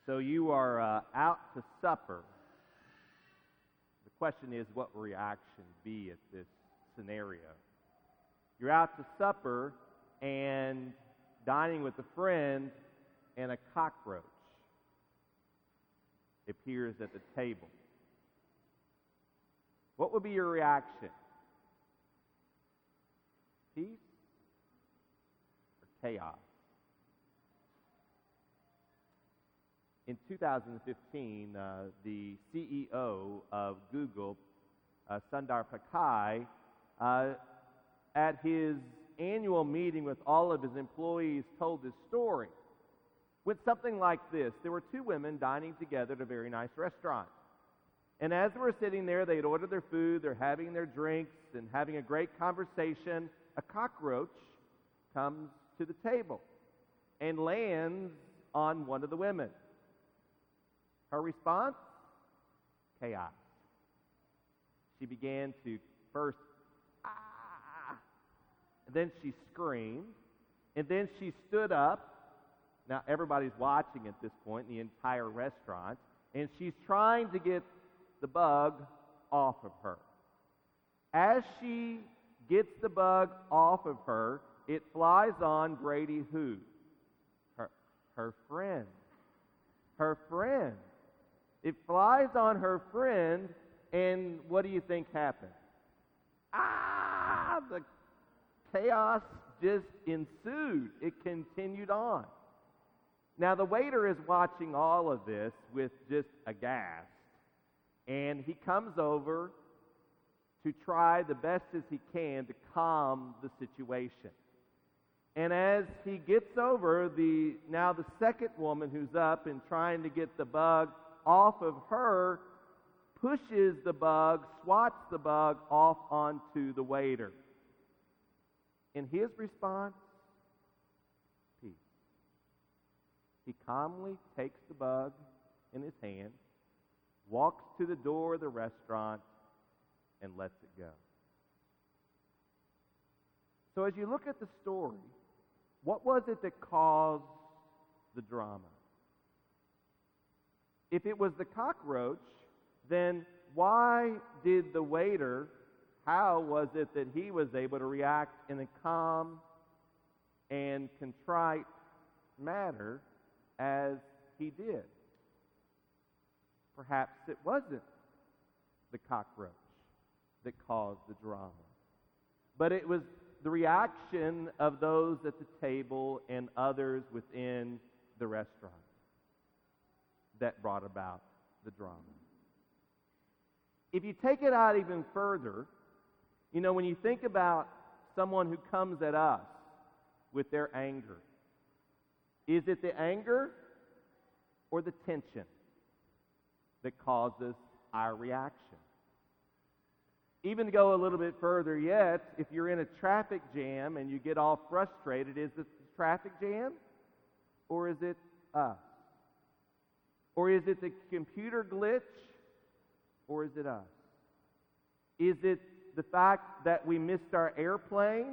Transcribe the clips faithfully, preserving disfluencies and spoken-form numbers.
So you are uh, out to supper. The question is, what will reaction be at this scenario? You're out to supper and dining with a friend, and a cockroach appears at the table. What would be your reaction? Peace or chaos? In two thousand fifteen, uh, the C E O of Google, uh, Sundar Pichai, uh, at his annual meeting with all of his employees, told this story. Went something like this. There were two women dining together at a very nice restaurant. And as they were sitting there, they'd ordered their food, they're having their drinks, and having a great conversation. A cockroach comes to the table and lands on one of the women. Her response? Chaos. She began to first, ah, and then she screamed, and then she stood up. Now everybody's watching at this point in the entire restaurant, and she's trying to get the bug off of her. As she gets the bug off of her, it flies on Brady who? Her, her friend. Her friend. It flies on her friend, and what do you think happened? Ah! The chaos just ensued. It continued on. Now, the waiter is watching all of this with just aghast, and he comes over to try the best as he can to calm the situation. And as he gets over, the now the second woman who's up and trying to get the bug off of her pushes the bug, swats the bug off onto the waiter. In his response, peace. He calmly takes the bug in his hand, walks to the door of the restaurant, and lets it go. So as you look at the story, what was it that caused the drama? If it was the cockroach, then why did the waiter, how was it that he was able to react in a calm and contrite manner as he did? Perhaps it wasn't the cockroach that caused the drama, but it was the reaction of those at the table and others within the restaurant that brought about the drama. If you take it out even further, you know, when you think about someone who comes at us with their anger, is it the anger or the tension that causes our reaction? Even to go a little bit further yet, if you're in a traffic jam and you get all frustrated, is it the traffic jam or is it us? Or is it the computer glitch or is it us? Is it the fact that we missed our airplane?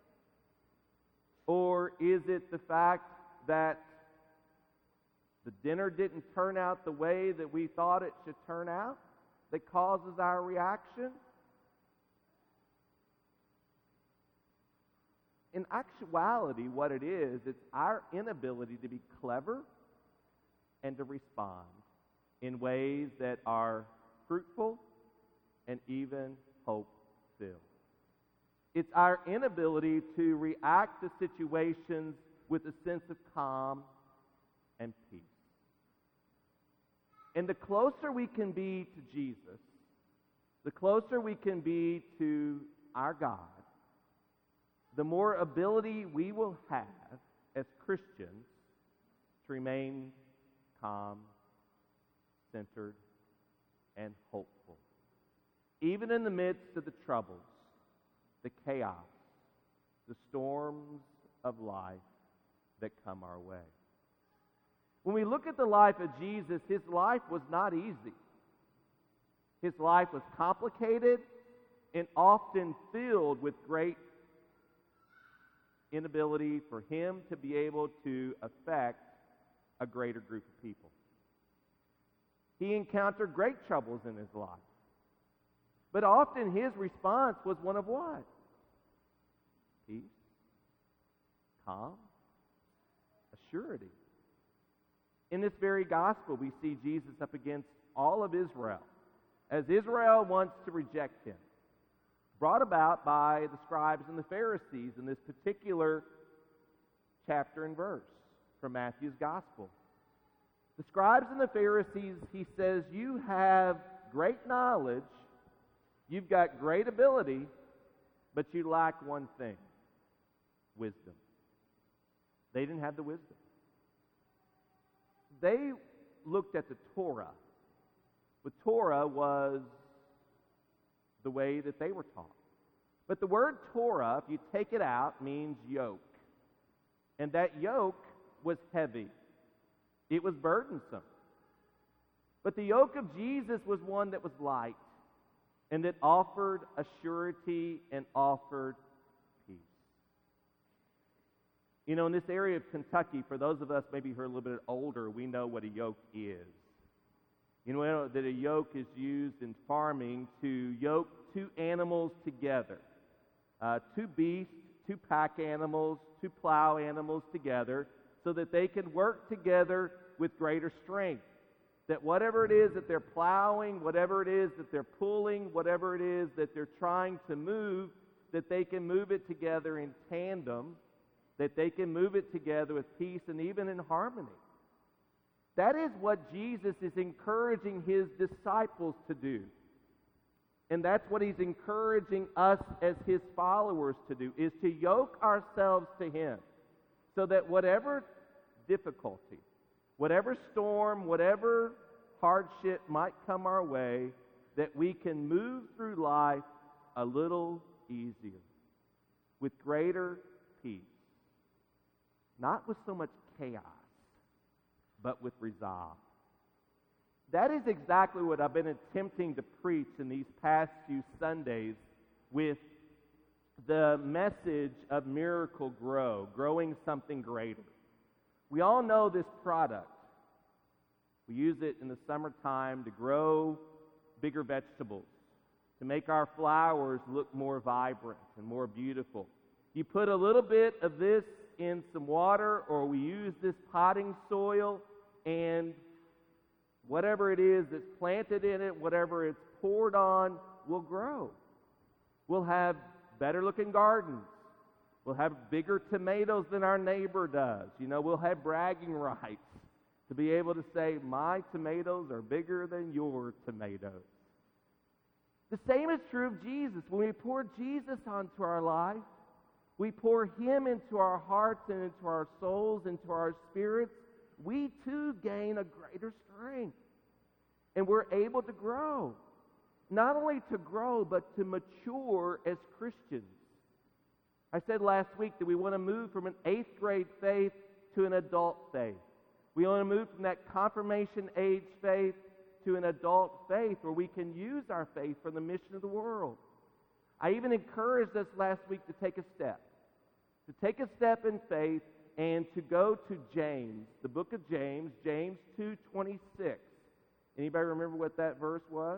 Or is it the fact that the dinner didn't turn out the way that we thought it should turn out that causes our reaction? In actuality, what it is, it's our inability to be clever and to respond in ways that are fruitful and even hope-filled. It's our inability to react to situations with a sense of calm and peace. And the closer we can be to Jesus, the closer we can be to our God, the more ability we will have as Christians to remain calm, centered, and hopeful. Even in the midst of the troubles, the chaos, the storms of life that come our way. When we look at the life of Jesus, his life was not easy. His life was complicated and often filled with great inability for him to be able to affect a greater group of people. He encountered great troubles in his life. But often his response was one of what? Peace, calm, assurity. In this very gospel, we see Jesus up against all of Israel, as Israel wants to reject him, brought about by the scribes and the Pharisees in this particular chapter and verse from Matthew's gospel. The scribes and the Pharisees, he says, you have great knowledge, you've got great ability, but you lack one thing: wisdom. They didn't have the wisdom. They looked at the Torah. The Torah was the way that they were taught. But the word Torah, if you take it out, means yoke. And that yoke was heavy. It was burdensome. But the yoke of Jesus was one that was light and that offered a surety and offered peace. You know, in this area of Kentucky, for those of us maybe who are a little bit older, we know what a yoke is. You know that a yoke is used in farming to yoke two animals together. Uh, two beasts, two pack animals, two plow animals together, so that they can work together with greater strength. That whatever it is that they're plowing, whatever it is that they're pulling, whatever it is that they're trying to move, that they can move it together in tandem, that they can move it together with peace and even in harmony. That is what Jesus is encouraging his disciples to do. And that's what he's encouraging us as his followers to do, is to yoke ourselves to him, so that whatever difficulty, whatever storm, whatever hardship might come our way, that we can move through life a little easier, with greater peace. Not with so much chaos, but with resolve. That is exactly what I've been attempting to preach in these past few Sundays with the message of Miracle Grow, growing something greater. We all know this product. We use it in the summertime to grow bigger vegetables, to make our flowers look more vibrant and more beautiful. You put a little bit of this in some water, or we use this potting soil, and whatever it is that's planted in it, whatever it's poured on, will grow. We'll have better looking gardens. We'll have bigger tomatoes than our neighbor does. You know, we'll have bragging rights to be able to say, my tomatoes are bigger than your tomatoes. The same is true of Jesus. When we pour Jesus onto our life, we pour him into our hearts and into our souls, into our spirits, we too gain a greater strength. And we're able to grow. Not only to grow, but to mature as Christians. I said last week that we want to move from an eighth grade faith to an adult faith. We want to move from that confirmation age faith to an adult faith where we can use our faith for the mission of the world. I even encouraged us last week to take a step. To take a step in faith and to go to James, the book of James, James two twenty-six. Anybody remember what that verse was?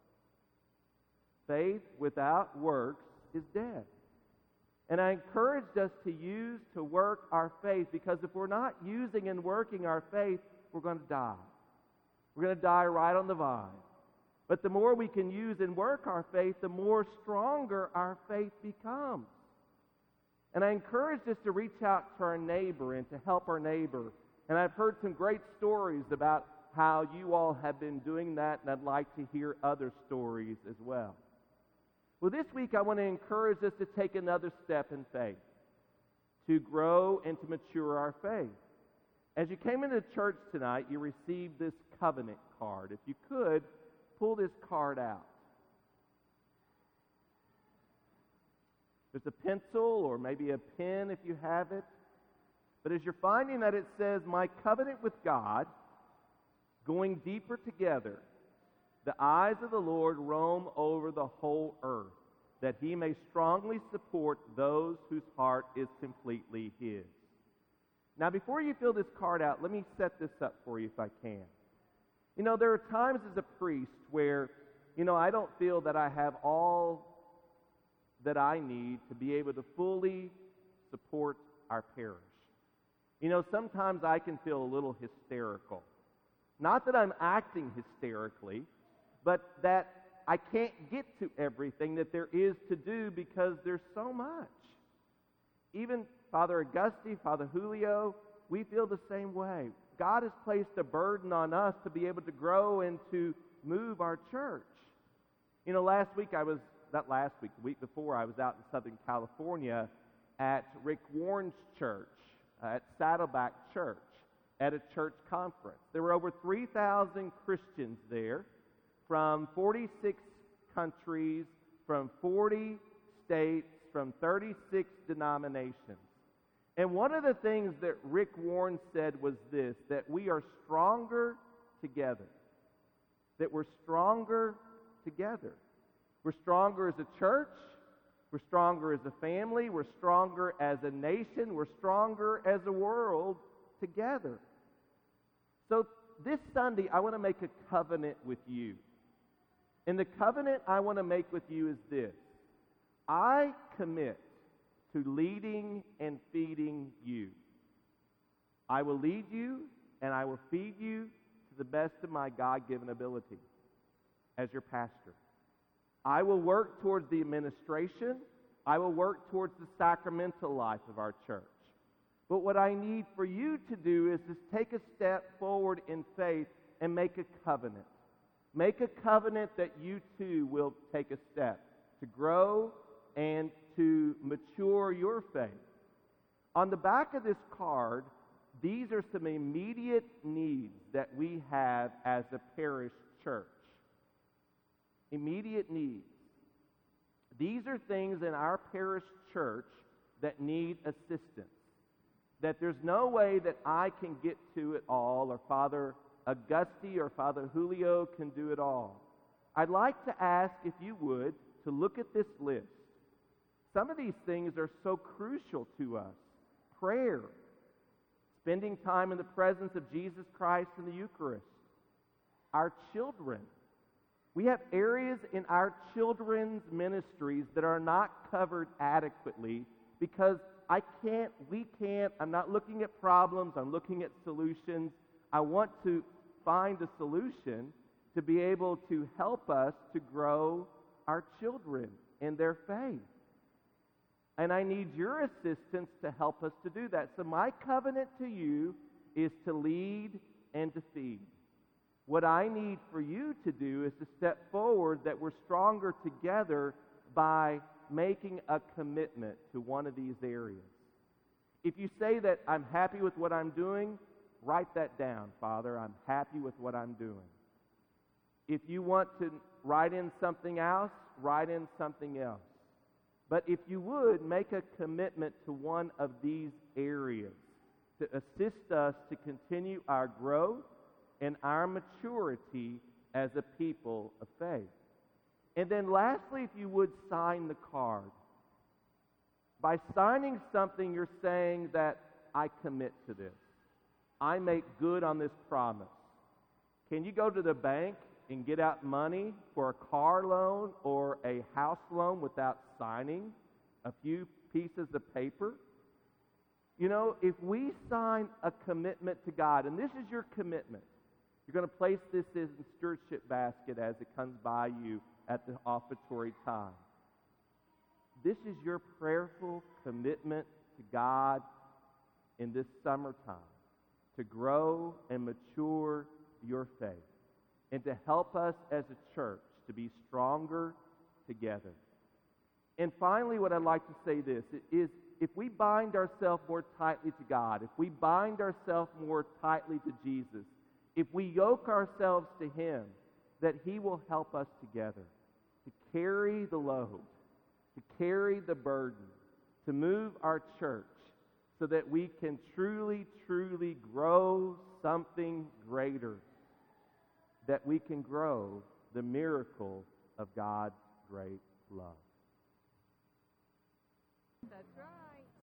Faith without works is dead. And I encouraged us to use, to work our faith, because if we're not using and working our faith, we're going to die. We're going to die right on the vine. But the more we can use and work our faith, the more stronger our faith becomes. And I encouraged us to reach out to our neighbor and to help our neighbor. And I've heard some great stories about how you all have been doing that, and I'd like to hear other stories as well. Well, this week I want to encourage us to take another step in faith, to grow and to mature our faith. As you came into church tonight, you received this covenant card. If you could, pull this card out. There's a pencil or maybe a pen if you have it. But as you're finding that, it says, my covenant with God, going deeper together, the eyes of the Lord roam over the whole earth, that he may strongly support those whose heart is completely his. Now, before you fill this card out, let me set this up for you if I can. You know, there are times as a priest where, you know, I don't feel that I have all that I need to be able to fully support our parish. You know, sometimes I can feel a little hysterical. Not that I'm acting hysterically, but that I can't get to everything that there is to do because there's so much. Even Father Augusti, Father Julio, we feel the same way. God has placed a burden on us to be able to grow and to move our church. You know, last week I was, not last week, the week before, I was out in Southern California at Rick Warren's church, uh, at Saddleback Church, at a church conference. There were over three thousand Christians there from forty-six countries, from forty states, from thirty-six denominations. And one of the things that Rick Warren said was this, that we are stronger together. That we're stronger together. We're stronger as a church. We're stronger as a family. We're stronger as a nation. We're stronger as a world together. So this Sunday, I want to make a covenant with you. And the covenant I want to make with you is this. I commit to leading and feeding you. I will lead you and I will feed you to the best of my God-given ability as your pastor. I will work towards the administration. I will work towards the sacramental life of our church. But what I need for you to do is to take a step forward in faith and make a covenant. Make a covenant that you too will take a step to grow and to mature your faith. On the back of this card, these are some immediate needs that we have as a parish church. Immediate needs. These are things in our parish church that need assistance. That there's no way that I can get to it all, or Father Augusti or Father Julio can do it all. I'd like to ask, if you would, to look at this list. Some of these things are so crucial to us. Prayer, spending time in the presence of Jesus Christ in the Eucharist. Our children. We have areas in our children's ministries that are not covered adequately because I can't, we can't, I'm not looking at problems, I'm looking at solutions. I want to find a solution to be able to help us to grow our children in their faith. And I need your assistance to help us to do that. So my covenant to you is to lead and to feed. What I need for you to do is to step forward that we're stronger together by making a commitment to one of these areas. If you say that I'm happy with what I'm doing, write that down, Father. I'm happy with what I'm doing. If you want to write in something else, write in something else. But if you would, make a commitment to one of these areas to assist us to continue our growth and our maturity as a people of faith. And then lastly, if you would, sign the card. By signing something, you're saying that I commit to this. I make good on this promise. Can you go to the bank and get out money for a car loan or a house loan without signing a few pieces of paper? You know, if we sign a commitment to God, and this is your commitment, you're going to place this in the stewardship basket as it comes by you at the offertory time. This is your prayerful commitment to God in this summertime to grow and mature your faith and to help us as a church to be stronger together. And finally, what I'd like to say this is, if we bind ourselves more tightly to God, if we bind ourselves more tightly to Jesus, if we yoke ourselves to Him, that He will help us together to carry the load, to carry the burden, to move our church so that we can truly, truly grow something greater, that we can grow the miracle of God's great love. That's right.